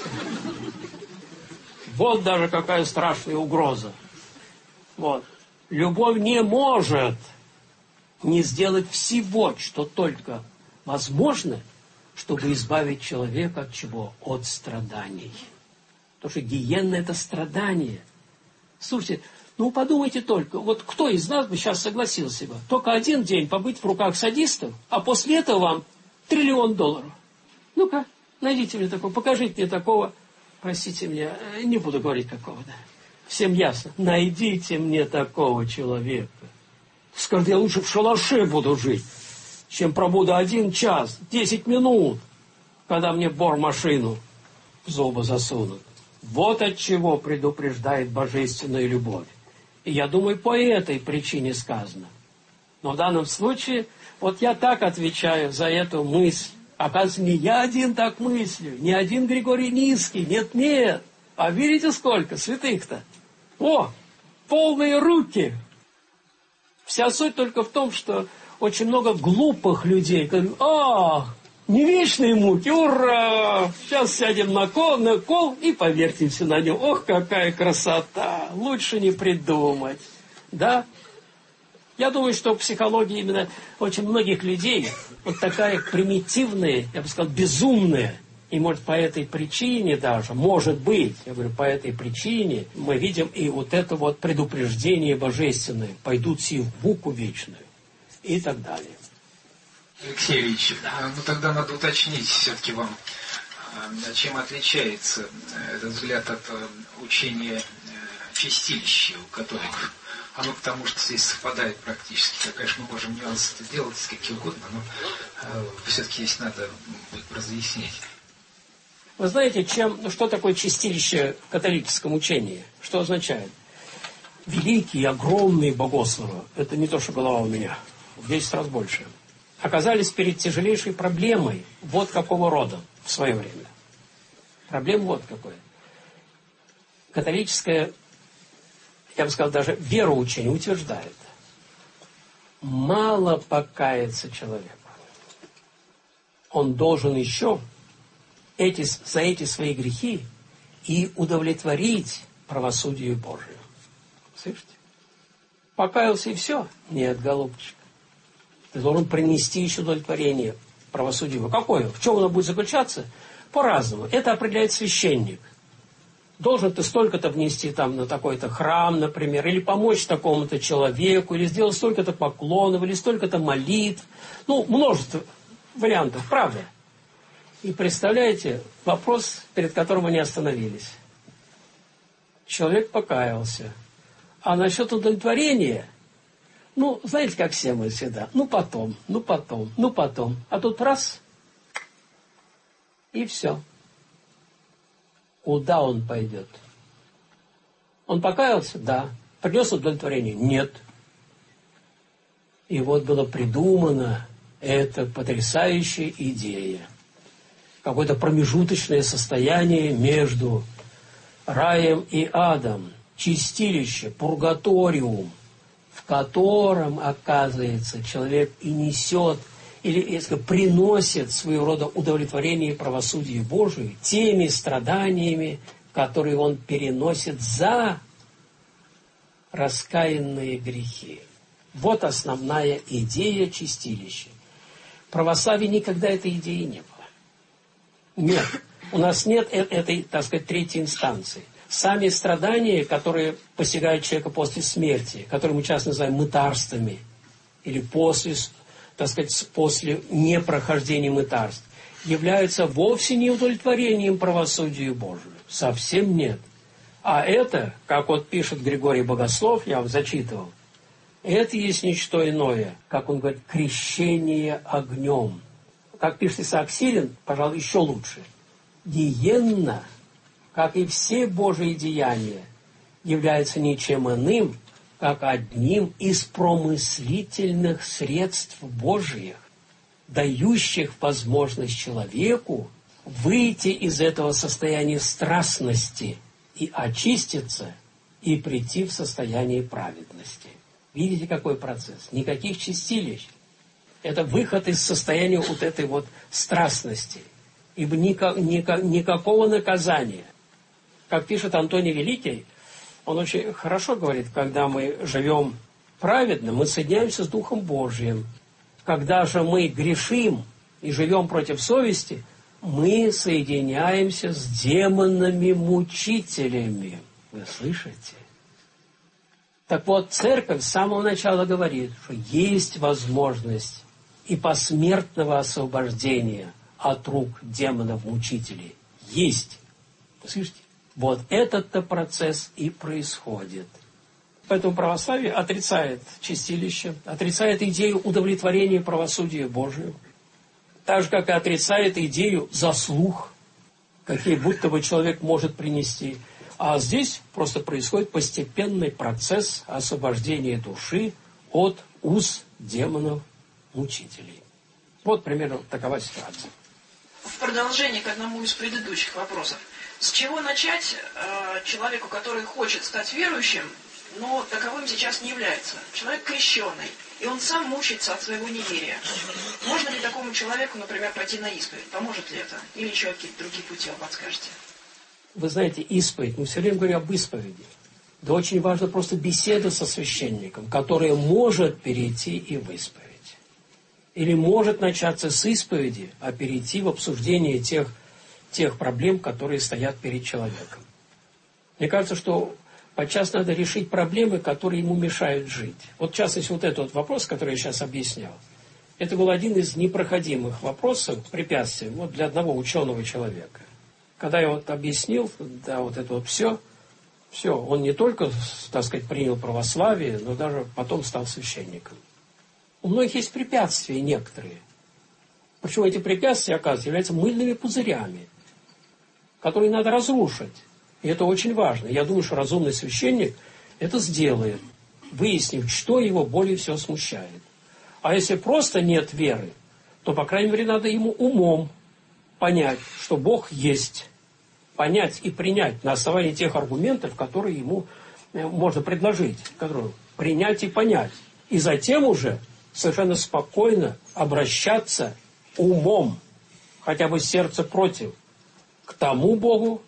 Вот даже какая страшная угроза. Вот. Любовь не может не сделать всего, что только возможно, чтобы избавить человека от чего? От страданий. Потому что гиенна – это страдание. Слушайте, ну подумайте только, вот кто из нас бы сейчас согласился бы только один день побыть в руках садистов, а после этого вам триллион долларов? Ну-ка, найдите мне такого, покажите мне такого, простите меня, не буду говорить какого, да. Всем ясно, найдите мне такого человека. Скажет, я лучше в шалаше буду жить, чем пробуду один час, десять минут, когда мне бормашину в зубы засунут. Вот от чего предупреждает божественная любовь. И я думаю, по этой причине сказано. Но в данном случае, вот я так отвечаю за эту мысль. Оказывается, не я один так мыслю, не один Григорий Низкий, нет-нет. А видите, сколько святых-то? О, полные руки! Вся суть только в том, что очень много глупых людей говорят: ах, не вечные муки, ура! Сейчас сядем на кол, на кол и повертимся на нем. Ох, какая красота! Лучше не придумать. Да? Я думаю, что в психологии именно очень многих людей вот такая примитивная, я бы сказал, безумная. И может по этой причине даже, может быть, я говорю, по этой причине мы видим и вот это вот предупреждение божественное. Пойдут сии в муку вечную. И так далее. Алексей Ильич, ну тогда надо уточнить все-таки вам, чем отличается этот взгляд от учения чистилища у католиков. Оно потому что здесь совпадает практически. Так, конечно, мы можем нюансы это делать какие угодно, но все-таки здесь надо разъяснить. Вы знаете, чем, что такое чистилище в католическом учении? Что означает? Великие, огромные богословы, это не то, что голова у меня, в десять раз больше, оказались перед тяжелейшей проблемой, вот какого рода в свое время. Проблема вот какой. Католическое, я бы сказал, даже вероучение утверждает, мало покаяться человеку. Он должен еще эти, за эти свои грехи и удовлетворить правосудие Божие. Слышите? Покаялся и все? Нет, голубчик. Ты должен принести еще удовлетворение правосудию. Какое? В чем оно будет заключаться? По-разному. Это определяет священник. Должен ты столько-то внести там на такой-то храм, например, или помочь такому-то человеку, или сделать столько-то поклонов, или столько-то молитв. Ну, множество вариантов, правда. И представляете, вопрос, перед которым они остановились. Человек покаялся. А насчет удовлетворения, ну, знаете, как все мы всегда, ну потом, ну потом, ну потом. А тут раз, и все. Куда он пойдет? Он покаялся? Да. Принес удовлетворение? Нет. И вот была придумана эта потрясающая идея. Какое-то промежуточное состояние между раем и адом, чистилище, пургаториум, в котором, оказывается, человек и несет, или, если приносит своего рода удовлетворение и правосудие Божие теми страданиями, которые он переносит за раскаянные грехи. Вот основная идея чистилища. В православии никогда этой идеи не было. Нет, у нас нет этой, так сказать, третьей инстанции. Сами страдания, которые постигают человека после смерти, которые мы часто называем мытарствами, или после, так сказать, после непрохождения мытарств, являются вовсе не удовлетворением правосудию Божию. Совсем нет. А это, как вот пишет Григорий Богослов, я вот зачитывал, это есть ничто иное, как он говорит, крещение огнем. Как пишет Исаак Сирин, пожалуй, еще лучше. Гиенна, как и все Божьи деяния, является ничем иным, как одним из промыслительных средств Божьих, дающих возможность человеку выйти из этого состояния страстности и очиститься, и прийти в состояние праведности. Видите, какой процесс? Никаких чистилищ. Это выход из состояния вот этой вот страстности. Ибо никакого наказания. Как пишет Антоний Великий, он очень хорошо говорит, когда мы живем праведно, мы соединяемся с Духом Божьим. Когда же мы грешим и живем против совести, мы соединяемся с демонами-мучителями. Вы слышите? Так вот, церковь с самого начала говорит, что есть возможность и посмертного освобождения от рук демонов-мучителей. Есть. Вы слышите? Вот этот-то процесс и происходит. Поэтому православие отрицает чистилище, отрицает идею удовлетворения правосудия Божию, так же, как и отрицает идею заслуг, какие будто бы человек может принести. А здесь просто происходит постепенный процесс освобождения души от уз демонов-мучителей. Вот примерно такова ситуация. В продолжение к одному из предыдущих вопросов. С чего начать э, человеку, который хочет стать верующим, но таковым сейчас не является? Человек крещеный, и он сам мучается от своего неверия. Можно ли такому человеку, например, пойти на исповедь? Поможет ли это? Или еще какие-то другие пути вы подскажете? Вы знаете, исповедь, мы все время говорим об исповеди. Да очень важно просто беседа со священником, которая может перейти и в исповедь. Или может начаться с исповеди, а перейти в обсуждение тех, тех проблем, которые стоят перед человеком. Мне кажется, что подчас надо решить проблемы, которые ему мешают жить. Вот в частности, вот этот вот вопрос, который я сейчас объяснял, это был один из непроходимых вопросов, препятствий вот для одного ученого человека. Когда я вот объяснил, да, вот это вот все, все, он не только, так сказать, принял православие, но даже потом стал священником. У многих есть препятствия некоторые. Причем эти препятствия, оказывается, являются мыльными пузырями, которые надо разрушить. И это очень важно. Я думаю, что разумный священник это сделает, выяснив, что его более всего смущает. А если просто нет веры, то, по крайней мере, надо ему умом понять, что Бог есть. Понять и принять на основании тех аргументов, которые ему можно предложить. Которые принять и понять. И затем уже совершенно спокойно обращаться умом, хотя бы сердце против, к тому Богу,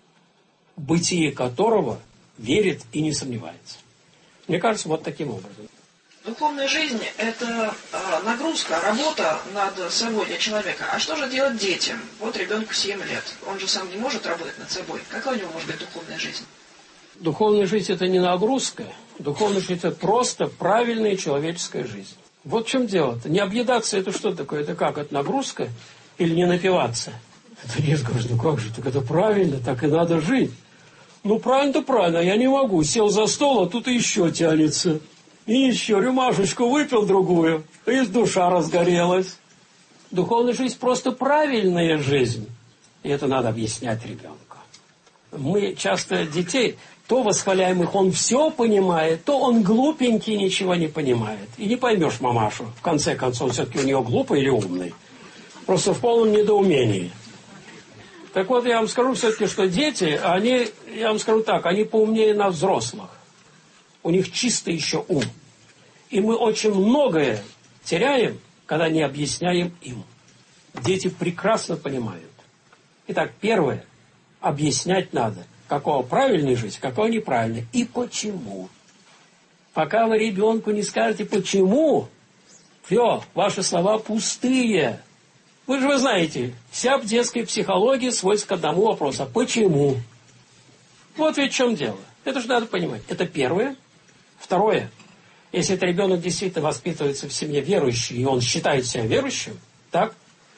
в бытие которого верит и не сомневается. Мне кажется, вот таким образом. Духовная жизнь – это э, нагрузка, работа над собой для человека. А что же делать детям? Вот ребенку семь лет. Он же сам не может работать над собой. Какая у него может быть духовная жизнь? Духовная жизнь – это не нагрузка. Духовная жизнь – это просто правильная человеческая жизнь. Вот в чем дело-то. Не объедаться это что такое? Это как? Это нагрузка? Или не напиваться? Это нет, говоришь, ну как же, так это правильно, так и надо жить. Ну правильно-то правильно, я не могу. Сел за стол, а тут и еще тянется. И еще рюмашечку выпил другую, и душа разгорелась. Духовная жизнь просто правильная жизнь. И это надо объяснять ребенку. Мы часто детей, то восхваляем их, он все понимает, то он глупенький, ничего не понимает. И не поймешь мамашу. В конце концов, все-таки у нее глупый или умный. Просто в полном недоумении. Так вот, я вам скажу все-таки, что дети, они, я вам скажу так, они поумнее нас взрослых. У них чисто еще ум. И мы очень многое теряем, когда не объясняем им. Дети прекрасно понимают. Итак, первое. Объяснять надо, какого правильной жизнь, какого неправильной и почему. Пока вы ребенку не скажете почему, все, ваши слова пустые. Вы же вы знаете, вся детская психология сводится к одному вопросу. А почему? Вот ведь в чем дело. Это же надо понимать. Это первое. Второе. Если этот ребенок действительно воспитывается в семье верующей, и он считает себя верующим, так,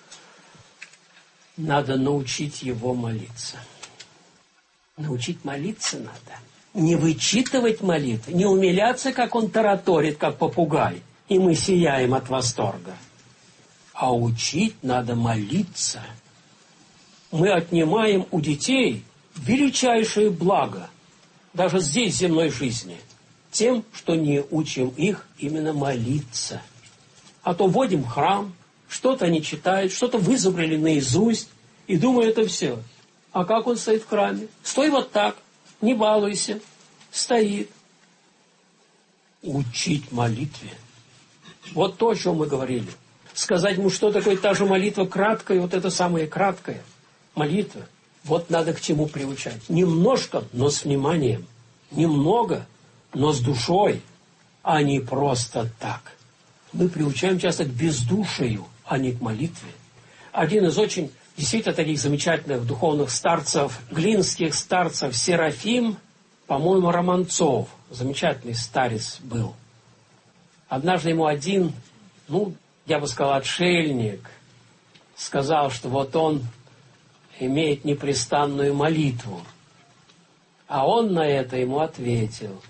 надо научить его молиться. Научить молиться надо. Не вычитывать молитвы, не умиляться, как он тараторит, как попугай, и мы сияем от восторга. А учить надо молиться. Мы отнимаем у детей величайшее благо, даже здесь, в земной жизни, тем, что не учим их именно молиться. А то вводим в храм, что-то они читают, что-то вызубрили наизусть, и думают, это все. А как он стоит в храме? Стой вот так, не балуйся, стоит. Учить молитве. Вот то, о чем мы говорили. Сказать ему, что такое та же молитва краткая, вот это самая краткая молитва. Вот надо к чему приучать. Немножко, но с вниманием. Немного, но с душой, а не просто так. Мы приучаем часто к бездушию, а не к молитве. Один из очень действительно таких замечательных духовных старцев, глинских старцев, Серафим, по-моему, Романцов, замечательный старец был. Однажды ему один, ну, я бы сказал, отшельник, сказал, что вот он имеет непрестанную молитву. А он на это ему ответил: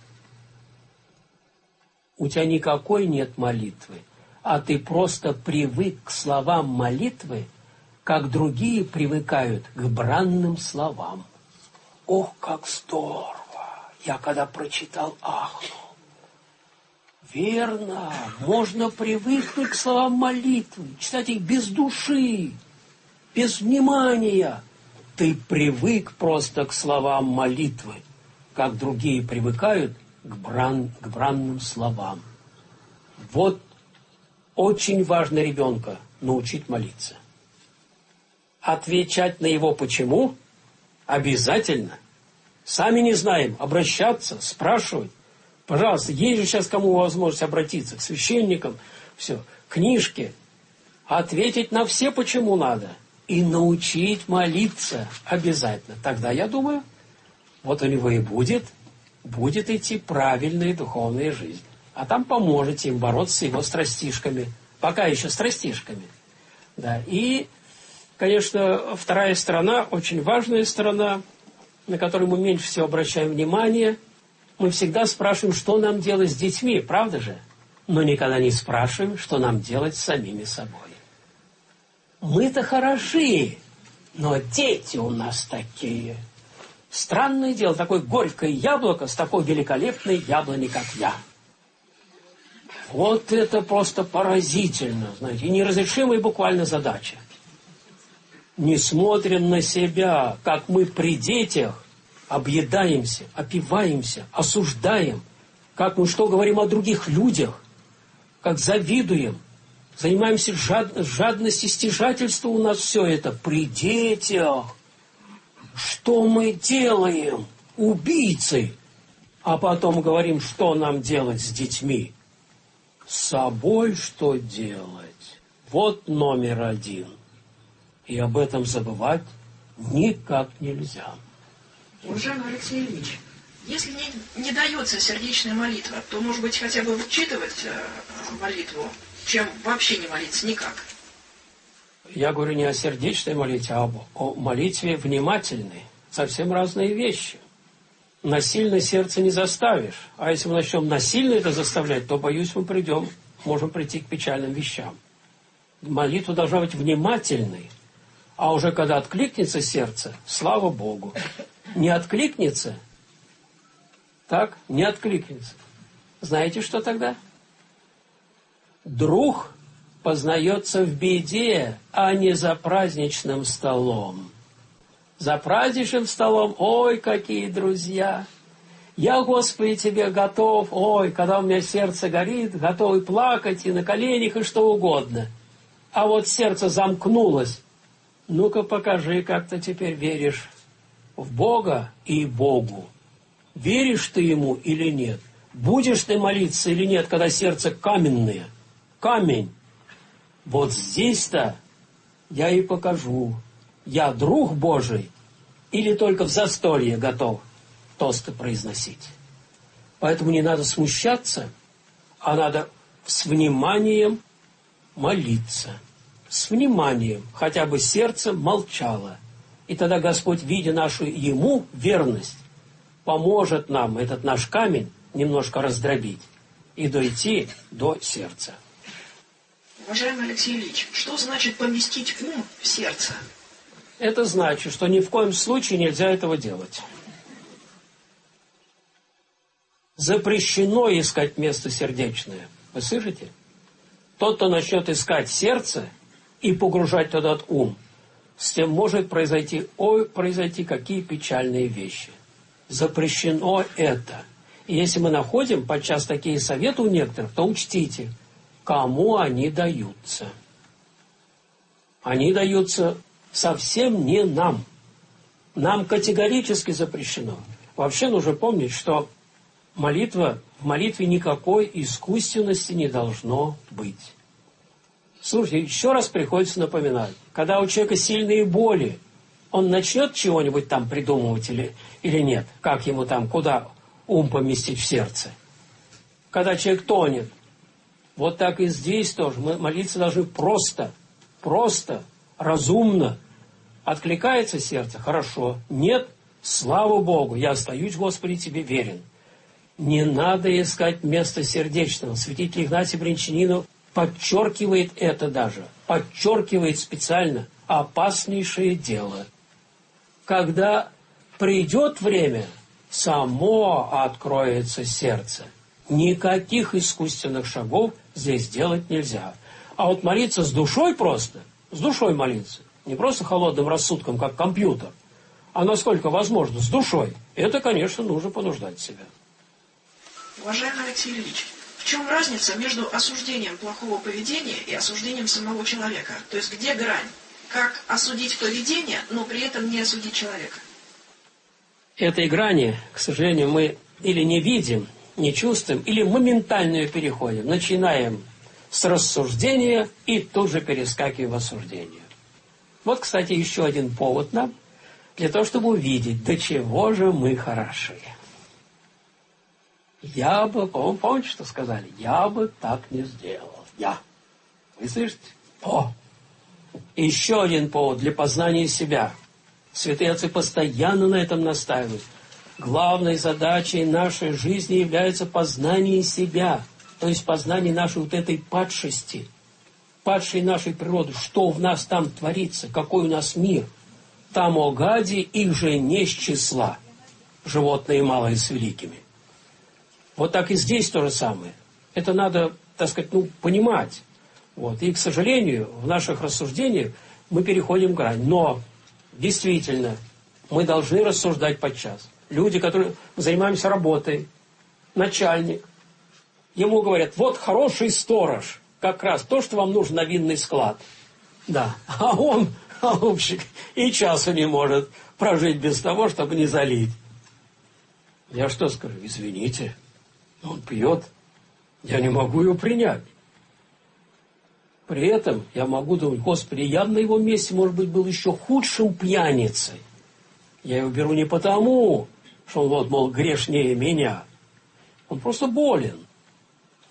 у тебя никакой нет молитвы, а ты просто привык к словам молитвы, как другие привыкают к бранным словам. Ох, как здорово! Я когда прочитал, ахнул. Верно, можно привыкнуть к словам молитвы, читать их без души, без внимания. Ты привык просто к словам молитвы, как другие привыкают к, бран, к бранным словам. Вот очень важно ребенка научить молиться. Отвечать на его «почему» обязательно. Сами не знаем, обращаться, спрашивать. Пожалуйста, есть же сейчас кому возможность обратиться, к священникам, все, книжки. Ответить на все «почему» надо. И научить молиться обязательно. Тогда, я думаю, вот у него и будет, будет идти правильная духовная жизнь. А там поможете им бороться с его страстишками. Пока еще страстишками. Да. И, конечно, вторая сторона, очень важная сторона, на которую мы меньше всего обращаем внимание. Мы всегда спрашиваем, что нам делать с детьми, правда же? Но никогда не спрашиваем, что нам делать с самими собой. Мы-то хороши, но дети у нас такие. Странное дело, такое горькое яблоко с такой великолепной яблоней, как я. Вот это просто поразительно, знаете, неразрешимая буквально задача. Не смотрим на себя, как мы при детях объедаемся, опиваемся, осуждаем, как мы что говорим о других людях, как завидуем. Занимаемся жад... жадностью, стяжательством у нас все это при детях. Что мы делаем? Убийцы. А потом говорим, что нам делать с детьми. С собой что делать? Вот номер один. И об этом забывать никак нельзя. Уважаемый Алексей Ильич, если не, не дается сердечная молитва, то, может быть, хотя бы вчитывать э, молитву чем вообще не молиться никак. Я говорю не о сердечной молитве, а о молитве внимательной. Совсем разные вещи. Насильно сердце не заставишь. А если мы начнем насильно это заставлять, то, боюсь, мы придем, можем прийти к печальным вещам. Молитва должна быть внимательной. А уже когда откликнется сердце, слава Богу. Не откликнется, так, не откликнется. Знаете, что тогда? Друг познается в беде, а не за праздничным столом. За праздничным столом, ой, какие друзья! Я, Господи, Тебе готов, ой, когда у меня сердце горит, готов и плакать, и на коленях, и что угодно. А вот сердце замкнулось. Ну-ка покажи, как ты теперь веришь в Бога и Богу. Веришь ты Ему или нет? Будешь ты молиться или нет, когда сердце каменное? Камень. Вот здесь-то я и покажу. Я друг Божий или только в застолье готов тосты произносить. Поэтому не надо смущаться, а надо с вниманием молиться. С вниманием, хотя бы сердце молчало. И тогда Господь, видя нашу Ему верность, поможет нам этот наш камень немножко раздробить и дойти до сердца. Уважаемый Алексей Ильич, что значит поместить ум в сердце? Это значит, что ни в коем случае нельзя этого делать. Запрещено искать место сердечное. Вы слышите? Тот, кто начнет искать сердце и погружать туда ум, с тем может произойти, ой, произойти какие печальные вещи. Запрещено это. И если мы находим подчас такие советы у некоторых, то учтите, кому они даются. Они даются совсем не нам. Нам категорически запрещено. Вообще нужно помнить, что молитва, в молитве никакой искусственности не должно быть. Слушайте, еще раз приходится напоминать, когда у человека сильные боли, он начнет чего-нибудь там придумывать или, или нет? Как ему там, куда ум поместить в сердце? Когда человек тонет. Вот так и здесь тоже. Мы молиться должны просто, просто, разумно. Откликается сердце? Хорошо. Нет? Слава Богу, я остаюсь, Господи, Тебе верен. Не надо искать место сердечного. Святитель Игнатий Брянчанинов подчеркивает это даже. Подчеркивает специально. Опаснейшее дело. Когда придет время, само откроется сердце. Никаких искусственных шагов здесь делать нельзя. А вот молиться с душой просто, с душой молиться, не просто холодным рассудком, как компьютер, а насколько возможно, с душой, это, конечно, нужно понуждать себя. Уважаемый Алексей Ильич, в чем разница между осуждением плохого поведения и осуждением самого человека? То есть где грань? Как осудить поведение, но при этом не осудить человека? Этой грани, к сожалению, мы или не видим, не чувствуем, или моментально ее переходим. Начинаем с рассуждения и тут же перескакиваем в осуждение. Вот, кстати, еще один повод нам для того, чтобы увидеть, до чего же мы хороши. Я бы, помните, что сказали? Я бы так не сделал. Я. Вы слышите? О! Еще один повод для познания себя. Святые отцы постоянно на этом настаивают. Главной задачей нашей жизни является познание себя, то есть познание нашей вот этой падшести, падшей нашей природы, что в нас там творится, какой у нас мир. Там, о гади, их же не с числа, животные малые с великими. Вот так и здесь то же самое. Это надо, так сказать, ну, понимать. Вот. И, к сожалению, в наших рассуждениях мы переходим грань. Но, действительно, мы должны рассуждать подчас. Люди, которые занимаемся работой, начальник, ему говорят, вот хороший сторож, как раз то, что вам нужно на винный склад. Да, а он, голубчик, и часу не может прожить без того, чтобы не залить. Я что скажу? Извините, он пьет, я не могу его принять. При этом я могу думать, Господи, я на его месте, может быть, был еще худшим пьяницей. Я его беру не потому, что он, вот, мол, грешнее меня. Он просто болен.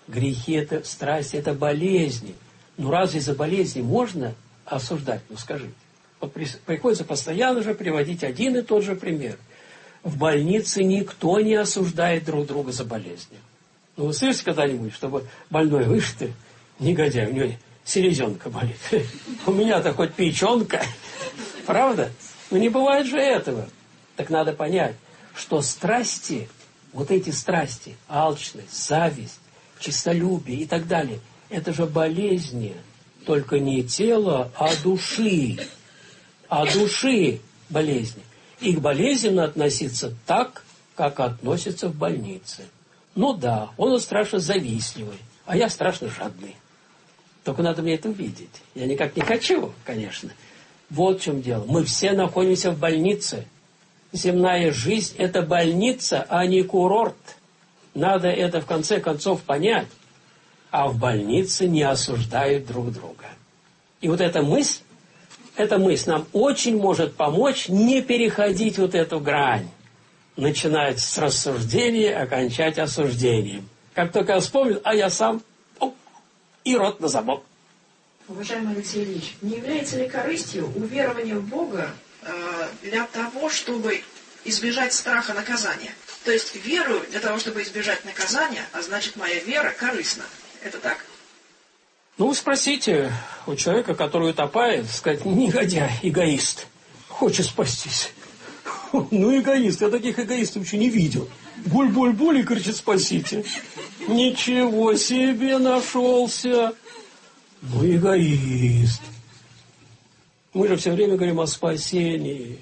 Грехи – это страсти, это болезни. Ну разве за болезни можно осуждать? Ну скажите. Вот приходится постоянно же приводить один и тот же пример. В больнице никто не осуждает друг друга за болезни. Ну вы слышите когда-нибудь, чтобы больной, выше ты, негодяй, у него селезенка болит. У меня-то хоть печенка. Правда? Но не бывает же этого. Так надо понять, что страсти, вот эти страсти, алчность, зависть, честолюбие и так далее, это же болезни, только не тела, а души. А души болезни. И к болезням надо относиться так, как относятся в больнице. Ну да, он страшно завистливый, а я страшно жадный. Только надо мне это увидеть. Я никак не хочу, конечно. Вот в чем дело. Мы все находимся в больнице. Земная жизнь – это больница, а не курорт. Надо это в конце концов понять. А в больнице не осуждают друг друга. И вот эта мысль, эта мысль нам очень может помочь не переходить вот эту грань. Начинать с рассуждения, окончать осуждением. Как только я вспомнил, а я сам, оп, и рот на замок. Уважаемый Алексей Ильич, не является ли корыстью уверование в Бога э, для того, чтобы избежать страха наказания? То есть верую для того, чтобы избежать наказания, а значит моя вера корыстна. Это так? Ну, спросите у человека, который утопает, сказать, негодяй, эгоист, хочет спастись. Ну, эгоист, я таких эгоистов еще не видел. Буль-буль-буль и кричит, спасите. Ничего себе нашелся. Ну, эгоист. Мы же все время говорим о спасении.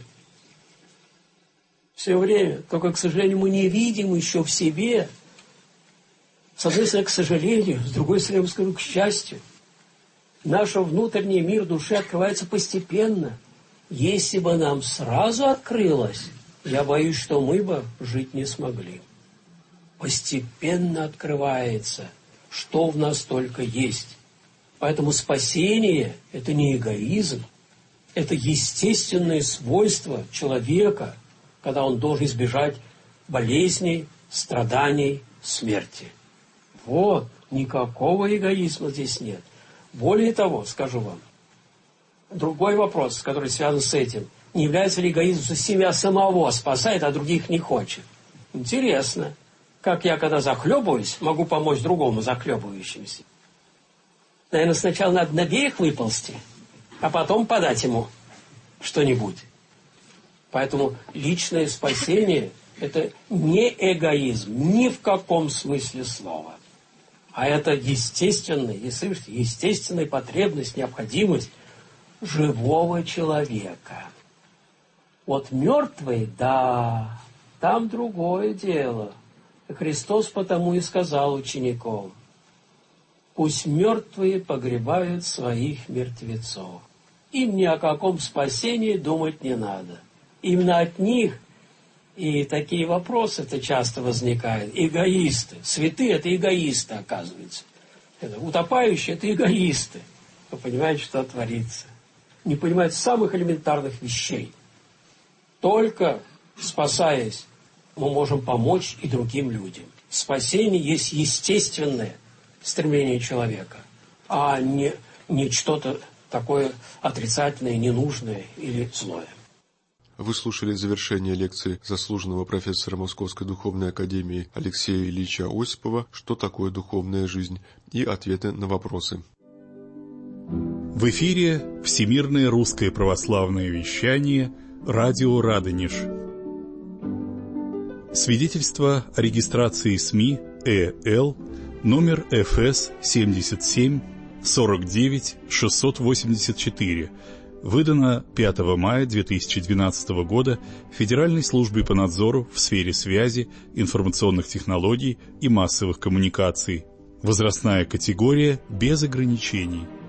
Все время. Только, к сожалению, мы не видим еще в себе. С одной стороны, к сожалению, с другой стороны, я скажу, к счастью. Наш внутренний мир души открывается постепенно. Если бы нам сразу открылось, я боюсь, что мы бы жить не смогли. Постепенно открывается, что в нас только есть. Поэтому спасение – это не эгоизм, это естественное свойство человека, когда он должен избежать болезней, страданий, смерти. Вот, никакого эгоизма здесь нет. Более того, скажу вам, другой вопрос, который связан с этим. Не является ли эгоизм, что себя самого спасает, а других не хочет? Интересно. Как я, когда захлебываюсь, могу помочь другому захлебывающемуся? Наверное, сначала надо на берег выползти, а потом подать ему что-нибудь. Поэтому личное спасение – это не эгоизм, ни в каком смысле слова. А это естественная, если слышите, естественная потребность, необходимость живого человека. Вот мертвые, да, там другое дело. И Христос потому и сказал ученикам: пусть мертвые погребают своих мертвецов. Им ни о каком спасении думать не надо. Именно от них и такие вопросы-то часто возникают. Эгоисты. Святые – это эгоисты, оказывается. Это утопающие – это эгоисты. Вы понимаете, что творится. Не понимают самых элементарных вещей. Только спасаясь, мы можем помочь и другим людям. Спасение есть естественное стремление человека, а не, не что-то такое отрицательное, ненужное или злое. Вы слушали завершение лекции заслуженного профессора Московской духовной академии Алексея Ильича Осипова «Что такое духовная жизнь?» и ответы на вопросы. В эфире Всемирное русское православное вещание «Радио Радонеж». Свидетельство о регистрации СМИ ЭЛ номер эф эс семьдесят семь сорок девять шестьсот восемьдесят четыре, выдано пятого мая две тысячи двенадцатого года Федеральной службой по надзору в сфере связи, информационных технологий и массовых коммуникаций. Возрастная категория без ограничений.